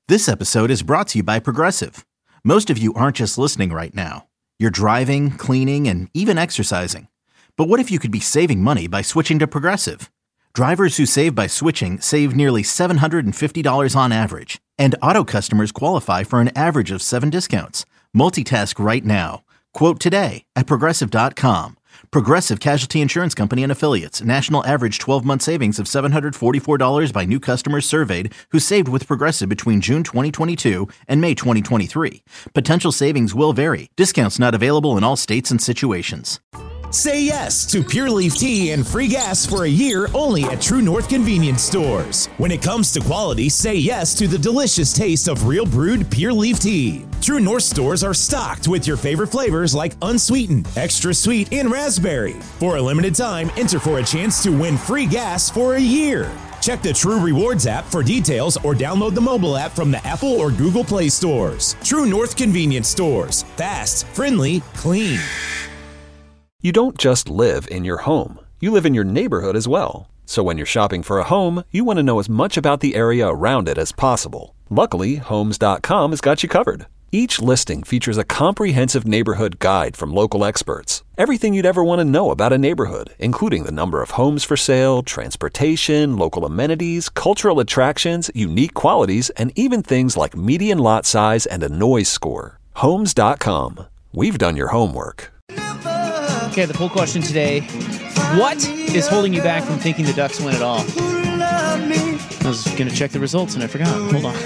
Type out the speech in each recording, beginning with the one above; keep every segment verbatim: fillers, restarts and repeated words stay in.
This episode is brought to you by Progressive. Most of you aren't just listening right now. You're driving, cleaning, and even exercising. But what if you could be saving money by switching to Progressive? Drivers who save by switching save nearly seven hundred fifty dollars on average. And auto customers qualify for an average of seven discounts. Multitask right now. Quote today at Progressive dot com. Progressive Casualty Insurance Company and Affiliates. National average twelve-month savings of seven hundred forty-four dollars by new customers surveyed who saved with Progressive between June twenty twenty-two and May twenty twenty-three. Potential savings will vary. Discounts not available in all states and situations. Say yes to Pure Leaf Tea and free gas for a year only at True North Convenience Stores. When it comes to quality, say yes to the delicious taste of real brewed Pure Leaf Tea. True North stores are stocked with your favorite flavors like unsweetened, extra sweet, and raspberry. For a limited time, enter for a chance to win free gas for a year. Check the True Rewards app for details or download the mobile app from the Apple or Google Play stores. True North Convenience Stores. Fast, friendly, clean. You don't just live in your home. You live in your neighborhood as well. So when you're shopping for a home, you want to know as much about the area around it as possible. Luckily, Homes dot com has got you covered. Each listing features a comprehensive neighborhood guide from local experts. Everything you'd ever want to know about a neighborhood, including the number of homes for sale, transportation, local amenities, cultural attractions, unique qualities, and even things like median lot size and a noise score. Homes dot com. We've done your homework. Okay, the poll question today. What is holding you back from thinking the Ducks win it all? I was going to check the results and I forgot. Hold on.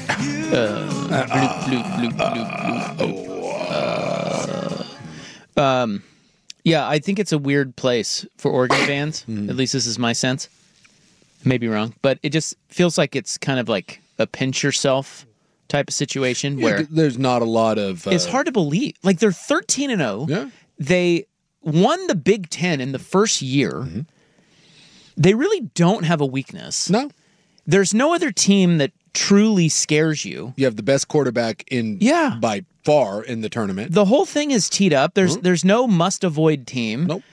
Uh, bloop, bloop, bloop, bloop, bloop. Uh, um, yeah, I think it's a weird place for Oregon fans. Mm. At least this is my sense. Maybe wrong. But it just feels like it's kind of like a pinch yourself type of situation yeah, where there's not a lot of... Uh... It's hard to believe. Like, they're thirteen and oh. Yeah. They won the Big Ten in the first year. Mm-hmm. They really don't have a weakness. No. There's no other team that truly scares you. You have the best quarterback in yeah. by far in the tournament. The whole thing is teed up. There's mm-hmm. there's no must-avoid team. Nope.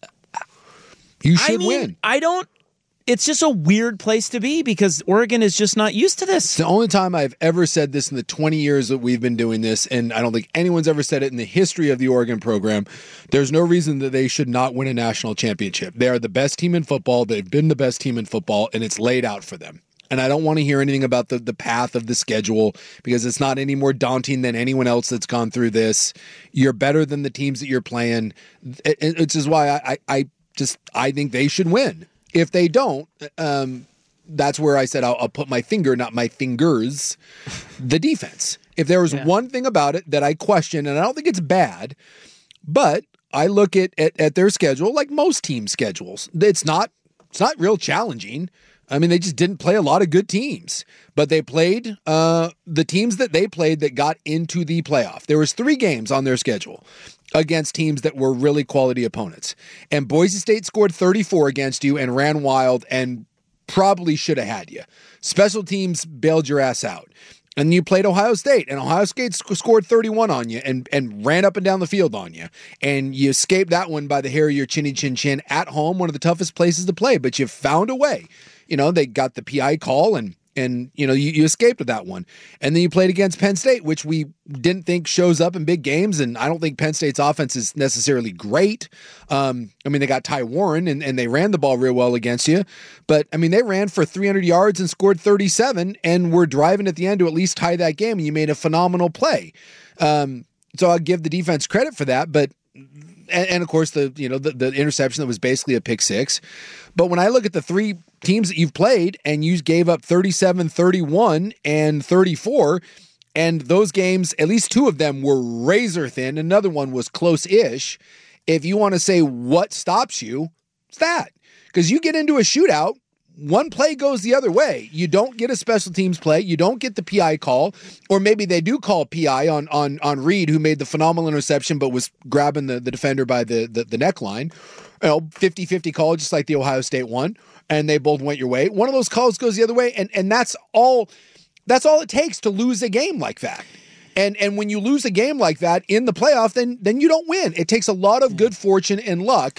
You should I mean, win. I don't... It's just a weird place to be because Oregon is just not used to this. It's the only time I've ever said this in the twenty years that we've been doing this, and I don't think anyone's ever said it in the history of the Oregon program. There's no reason that they should not win a national championship. They are the best team in football. They've been the best team in football, and it's laid out for them. And I don't want to hear anything about the, the path of the schedule because it's not any more daunting than anyone else that's gone through this. You're better than the teams that you're playing. It, it, it's just why I, I, I just I think they should win. If they don't, um, that's where I said I'll, I'll put my finger, not my fingers, the defense. If there was yeah. one thing about it that I question, and I don't think it's bad, but I look at, at at their schedule like most team schedules. It's not it's not real challenging. I mean, they just didn't play a lot of good teams, but they played uh, the teams that they played that got into the playoff. There was three games on their schedule against teams that were really quality opponents. And Boise State scored thirty-four against you and ran wild and probably should have had you. Special teams bailed your ass out. And you played Ohio State, and Ohio State sc- scored thirty-one on you and, and ran up and down the field on you. And you escaped that one by the hair of your chinny chin chin at home, one of the toughest places to play, but you found a way. You know, they got the P I call and And, you know, you, you escaped with that one. And then you played against Penn State, which we didn't think shows up in big games. And I don't think Penn State's offense is necessarily great. Um, I mean, they got Ty Warren and, and they ran the ball real well against you. But, I mean, they ran for three hundred yards and scored thirty-seven and were driving at the end to at least tie that game. And you made a phenomenal play. Um, so I'll give the defense credit for that. But, and, and of course, the, you know, the, the interception that was basically a pick six. But when I look at the three teams that you've played and you gave up thirty-seven, thirty-one, and thirty-four, and those games, at least two of them were razor thin. Another one was close-ish. If you want to say what stops you, it's that. Because you get into a shootout, one play goes the other way. You don't get a special teams play. You don't get the P I call. Or maybe they do call P I on on, on Reed, who made the phenomenal interception but was grabbing the, the defender by the, the, the neckline. You know, fifty-fifty call, just like the Ohio State one. And they both went your way. One of those calls goes the other way, and, and that's all that's all it takes to lose a game like that. And and when you lose a game like that in the playoff, then then you don't win. It takes a lot of good fortune and luck.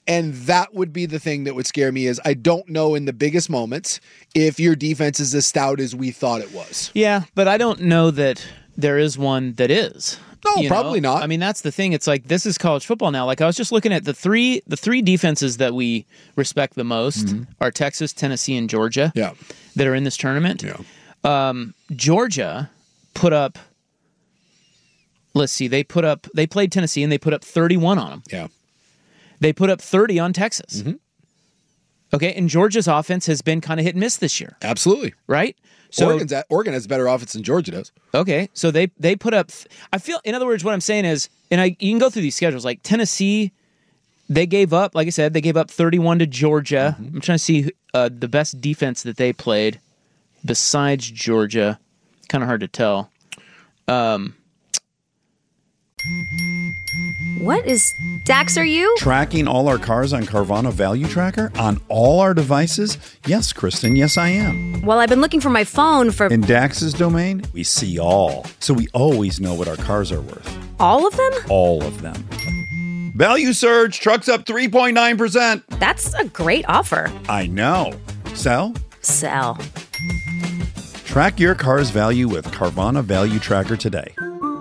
And that would be the thing that would scare me is I don't know in the biggest moments if your defense is as stout as we thought it was. Yeah, but I don't know that there is one that is. No, you probably know? not. I mean, that's the thing. It's like this is college football now. Like I was just looking at the three the three defenses that we respect the most mm-hmm. are Texas, Tennessee, and Georgia. Yeah. That are in this tournament. Yeah. Um, Georgia put up. Let's see. They put up. They played Tennessee and they put up thirty-one on them. Yeah. They put up thirty on Texas. Mm-hmm. Okay, and Georgia's offense has been kind of hit and miss this year. Absolutely. Right? So Oregon's at, Oregon has better offense than Georgia does. Okay, so they they put up. I feel, in other words, what I'm saying is, and I you can go through these schedules. Like Tennessee, they gave up. Like I said, they gave up thirty-one to Georgia. Mm-hmm. I'm trying to see uh, the best defense that they played besides Georgia. Kind of hard to tell. Um, What is Dax, are you? Tracking all our cars on Carvana Value Tracker on all our devices? Yes, Kristen, yes I am. Well, I've been looking for my phone for... In Dax's domain, we see all. So we always know what our cars are worth. All of them? All of them. Value surge, trucks up three point nine percent. That's a great offer. I know. Sell? Sell. Track your car's value with Carvana Value Tracker today.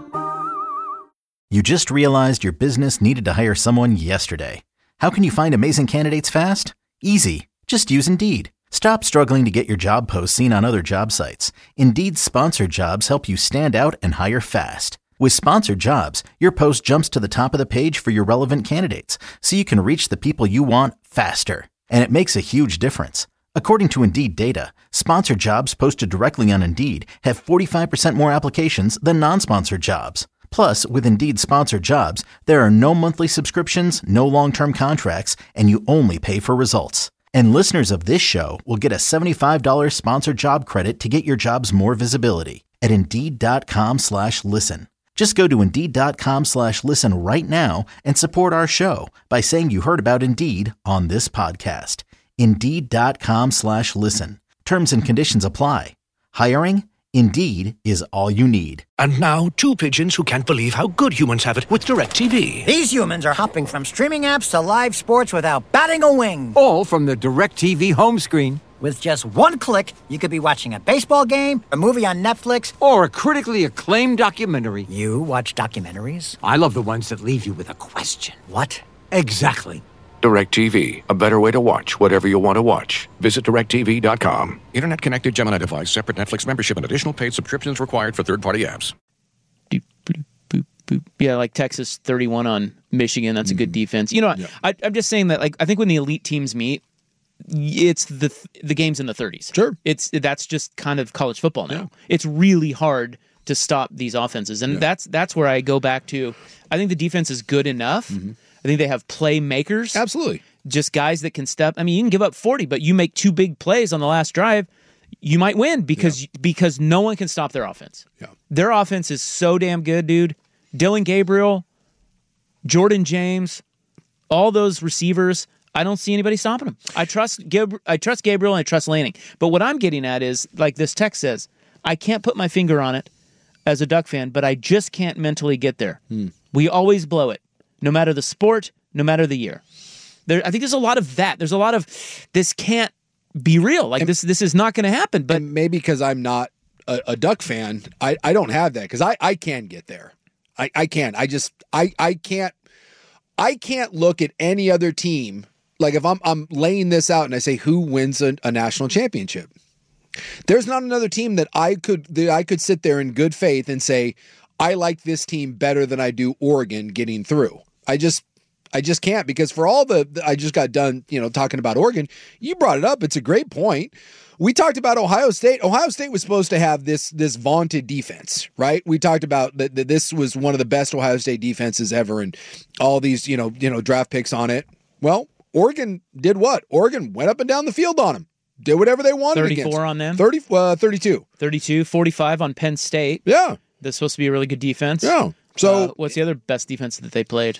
You just realized your business needed to hire someone yesterday. How can you find amazing candidates fast? Easy. Just use Indeed. Stop struggling to get your job posts seen on other job sites. Indeed's sponsored jobs help you stand out and hire fast. With sponsored jobs, your post jumps to the top of the page for your relevant candidates, so you can reach the people you want faster. And it makes a huge difference. According to Indeed data, sponsored jobs posted directly on Indeed have forty-five percent more applications than non-sponsored jobs. Plus, with Indeed sponsored jobs, there are no monthly subscriptions, no long-term contracts, and you only pay for results. And listeners of this show will get a seventy-five dollars sponsored job credit to get your jobs more visibility at Indeed.com slash listen. Just go to Indeed.com slash listen right now and support our show by saying you heard about Indeed on this podcast. Indeed.com slash listen. Terms and conditions apply. Hiring? Indeed is all you need. And now, two pigeons who can't believe how good humans have it with DirecTV. These humans are hopping from streaming apps to live sports without batting a wing. All from the DirecTV home screen. With just one click, you could be watching a baseball game, a movie on Netflix, or a critically acclaimed documentary. You watch documentaries? I love the ones that leave you with a question. What? Exactly. DirecTV, a better way to watch whatever you want to watch. Visit direct T V dot com. Internet connected Gemini device, separate Netflix membership, and additional paid subscriptions required for third-party apps. Boop, boop, boop, boop. Yeah, like Texas thirty-one on Michigan. That's a good defense. You know, yeah. I, I'm just saying that. Like, I think when the elite teams meet, it's the the games in the thirties. Sure, it's that's just kind of college football now. Yeah. It's really hard to stop these offenses, and yeah. that's that's where I go back to. I think the defense is good enough. Mm-hmm. I think they have playmakers. Absolutely. Just guys that can step. I mean, you can give up forty, but you make two big plays on the last drive, you might win because yeah. because no one can stop their offense. Yeah. Their offense is so damn good, dude. Dylan Gabriel, Jordan James, all those receivers, I don't see anybody stopping them. I trust Gab- I trust Gabriel and I trust Lanning. But what I'm getting at is, like this text says, I can't put my finger on it as a Duck fan, but I just can't mentally get there. Hmm. We always blow it. No matter the sport, no matter the year. There, I think there's a lot of that. There's a lot of, this can't be real. Like, and, this this is not going to happen. But maybe because I'm not a, a Duck fan, I, I don't have that. Because I, I can get there. I, I can. I just, I, I can't, I can't look at any other team. Like, if I'm, I'm laying this out and I say, who wins a, a national championship? There's not another team that I could, that I could sit there in good faith and say, I like this team better than I do Oregon getting through. I just, I just can't, because for all the, I just got done, you know, talking about Oregon. You brought it up. It's a great point. We talked about Ohio State. Ohio State was supposed to have this, this vaunted defense, right? We talked about that, that this was one of the best Ohio State defenses ever, and all these, you know, you know, draft picks on it. Well, Oregon did what? Oregon went up and down the field on them. Did whatever they wanted thirty-four against. On them? thirty, uh, thirty-two. thirty-two, forty-five on Penn State. Yeah. That's supposed to be a really good defense. Yeah. So uh, what's the other best defense that they played?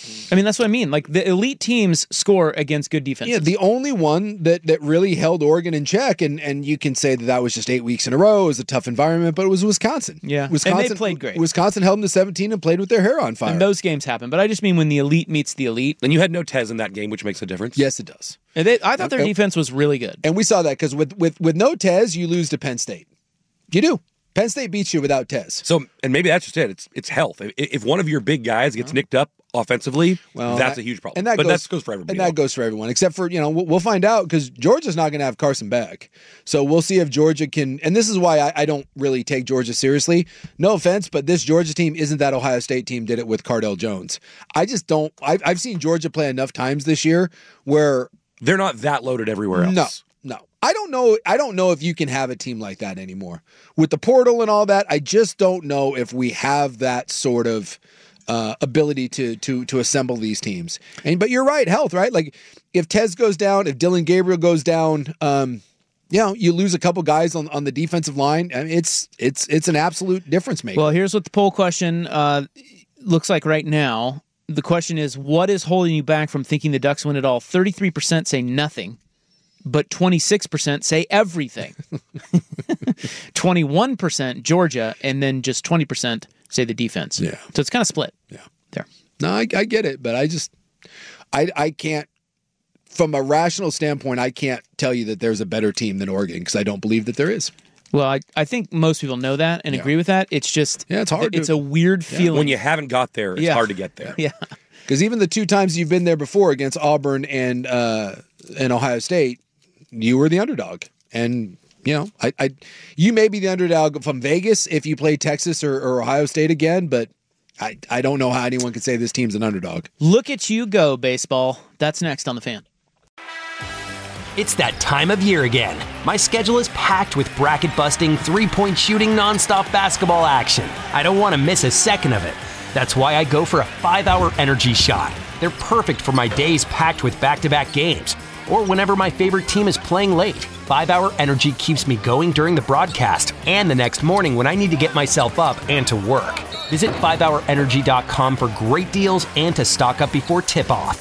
I mean, that's what I mean. Like, the elite teams score against good defenses. Yeah, the only one that, that really held Oregon in check, and, and you can say that that was just eight weeks in a row. It was a tough environment, but it was Wisconsin. Yeah, Wisconsin, and they played great. Wisconsin held them to seventeen and played with their hair on fire. And those games happen, but I just mean when the elite meets the elite. And you had no Tez in that game, which makes a difference. Yes, it does. And they, I thought their and, defense was really good. And we saw that because with, with, with no Tez, you lose to Penn State. You do. Penn State beats you without Tez. So, and maybe that's just it. It's it's health. If, if one of your big guys gets nicked up offensively, well, that's that, a huge problem. And that but goes, that goes for everybody. And that else. goes for everyone, except for, you know, we'll, we'll find out because Georgia's not going to have Carson back. So we'll see if Georgia can, and this is why I, I don't really take Georgia seriously. No offense, but this Georgia team isn't that Ohio State team did it with Cardell Jones. I just don't, I've, I've seen Georgia play enough times this year where they're not that loaded everywhere else. No. No, I don't know. I don't know if you can have a team like that anymore with the portal and all that. I just don't know if we have that sort of uh, ability to to to assemble these teams. And but you're right, health, right? Like if Tez goes down, if Dylan Gabriel goes down, um, you know, you lose a couple guys on, on the defensive line. I mean, it's it's it's an absolute difference maker. Well, here's what the poll question uh, looks like right now. The question is, what is holding you back from thinking the Ducks win it all? thirty-three percent say nothing. But twenty-six percent say everything. twenty-one percent Georgia, and then just twenty percent say the defense. Yeah. So it's kind of split. Yeah. There. No, I, I get it, but I just, I, I can't, from a rational standpoint, I can't tell you that there's a better team than Oregon because I don't believe that there is. Well, I, I think most people know that and Yeah. agree with that. It's just, yeah, it's hard. It's to, a weird yeah. feeling. When you haven't got there, it's Yeah. hard to get there. Yeah. Because even the two times you've been there before against Auburn and uh, and Ohio State, you were the underdog. And, you know, I, I you may be the underdog from Vegas if you play Texas or, or Ohio State again, but I, I don't know how anyone could say this team's an underdog. Look at you go, baseball. That's next on The Fan. It's that time of year again. My schedule is packed with bracket-busting, three-point shooting, nonstop basketball action. I don't want to miss a second of it. That's why I go for a five-hour energy shot. They're perfect for my days packed with back-to-back games, or whenever my favorite team is playing late. five-hour energy keeps me going during the broadcast and the next morning when I need to get myself up and to work. Visit five hour energy dot com for great deals and to stock up before tip-off.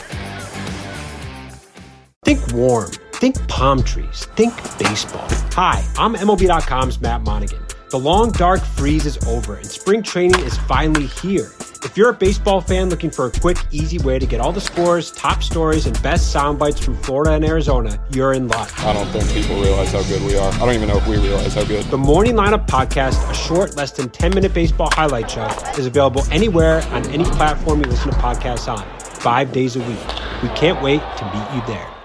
Think warm. Think palm trees. Think baseball. Hi, I'm M L B dot com's Matt Monaghan. The long, dark freeze is over, and spring training is finally here. If you're a baseball fan looking for a quick, easy way to get all the scores, top stories, and best sound bites from Florida and Arizona, you're in luck. I don't think people realize how good we are. I don't even know if we realize how good. The Morning Lineup Podcast, a short, less than ten-minute baseball highlight show, is available anywhere on any platform you listen to podcasts on, five days a week. We can't wait to meet you there.